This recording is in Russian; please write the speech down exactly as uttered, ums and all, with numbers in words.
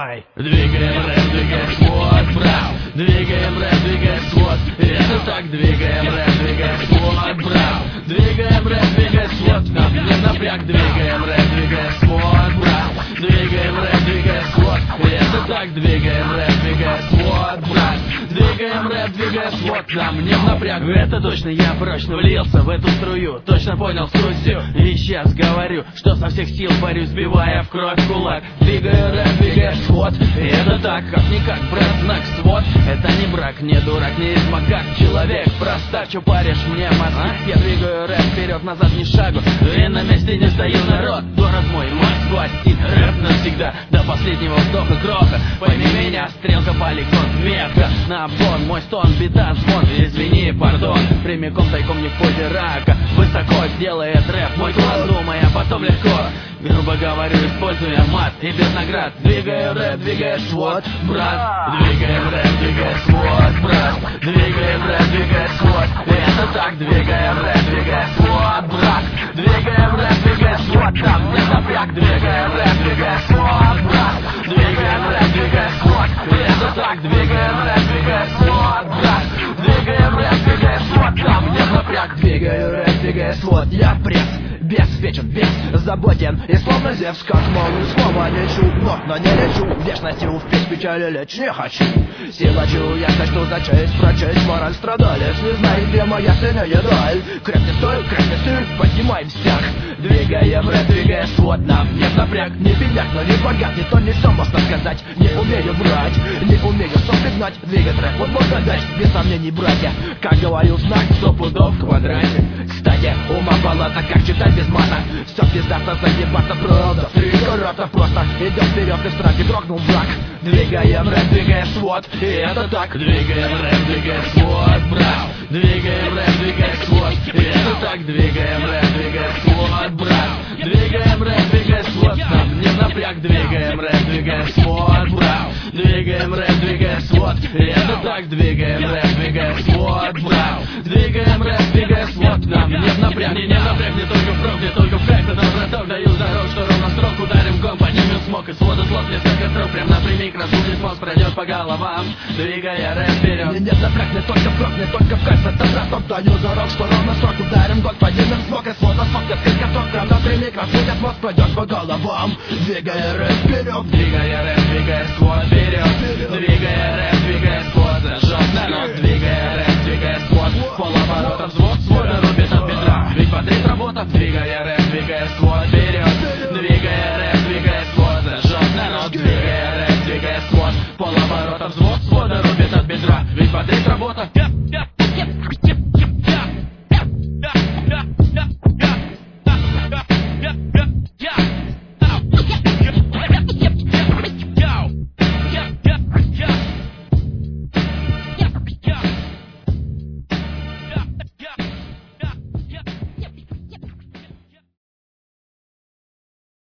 Давай! Двигаем рэп, двигаем свод, брат. Двигаем рэп, двигаем свод. Это так, двигаем рэп, двигаем свод, брат. Двигаем рэп, двигаем свод. Нам не напряг, двигаем рэп, двигаем свод, брат. Двигаем рэп, двигаем свод. Это так, двигаем рэп, двигаем свод, брат. Двигаем рэп, двигаем свод. Нам не напряг. Это точно я прочно влился в эту струю. Точно понял суть всю. И сейчас говорю, что со всех сил борюсь, сбивая в кровь кулак. Двигаю рэп, двигаю свод. И это так, как-никак, брат, знак свод. Это не брак, не дурак, не измакак. Человек, простак, чё паришь мне мозги? Я двигаю рэп вперед, назад ни шагу. И на месте не стою, народ. Город мой, Москва, стиль, рэп навсегда. До последнего вдоха кроха. Пойми меня, стрелка, полигон, метка. Набон, мой стон, бита, звон. Извини, пардон, прямиком тайком не в позе рака. Высоко делает рэп мой класс, думая, потом легко. Грубо говорю, используя мат и без наград. Двигаю рэп, двигаю свод, брат. Двигаем рэп, двигаю свод, брат. Двигаем рэп, двигаю свод. Это так, двигаем рэп, двигаю свод, брат. Двигаем рэп, двигаю свод. Там не напряг, двигаем рэп, двигаю свод, брат. Двигаем рэп, двигаю свод. Это так, двигаем рэп, двигаю свод, брат. Двигаем рэп, двигаю свод. Там не напряг, двигаю рэп, двигаю свод. Я пресс, беспечен, беззаботен. И словно Зевс, как молнию, снова лечу. Вновь, но не лечу, вечностью в печь печали лечь не хочу. Силачу, я хочу за честь, прочесть мораль страдалец. Не знаю, где моя синяя даль. Крепкий стиль, крепкий стиль, поднимай всех. Двигаем рэп, двигаем свод. Нам нет напряг, не бедняк, но не богат. Не то не все можно сказать, не умею брать. Не умею сопрягнать, двигать рэп, вот можно дать. Без сомнений, братья, как говорил знак, сто пудов в квадрате. Кстати, ума палата, как читать без мата. Все пиздато, заебаться, правда. Три карата просто идем вперед, и в страхе дрогнул враг. Двигаем рэп, двигаем свод. И это так. Двигаем рэп, двигаем свод, брат. Двигаем рэп, двигаем свод. И это так. Двигаем рэп, двигаем свод, брат. Двигаем рэп, двигаем свод. Нам не напряг. Двигаем рэп, двигаем свод, брат. Двигаем рэп, двигаем свод. И это так. Двигаем рэп, двигаем свод, брат. Двигаем рэп, двигаем свод. Нам не напряг. Не, не напряг, не только в прок, не только в кайф. Это браток, даю здоров, что ровно строк. Ударим гон, поднимем смог. И свода слов несколько строк. Прям напрямик разбудит мозг, пройдет по головам. Двигая рэп вперед. Не, нет напряг, не только в прок, не только в кайф. Это браток, даю здоров, что ровно строк. Ударим гон, поднимем смог. И свода слов несколько строк. Прям напрямик разбудит мозг, пройдет по головам. Двигая рэп вперед. Двигая рэп, двигая свод вперед. Двигая рэп, двигая свод. Зажжет народ. Двигая рэп, двигая свод. Полоборота взвод, свода рубит от бедра. Ведь бодрит работа. Двигая рэп, двигая свод вперед. Двигая рэп, двигая свод. Зажжет народ. Двигая рэп, двигая свод. Полоборота взвод, свода рубит от бедра. Ведь бодрит работа.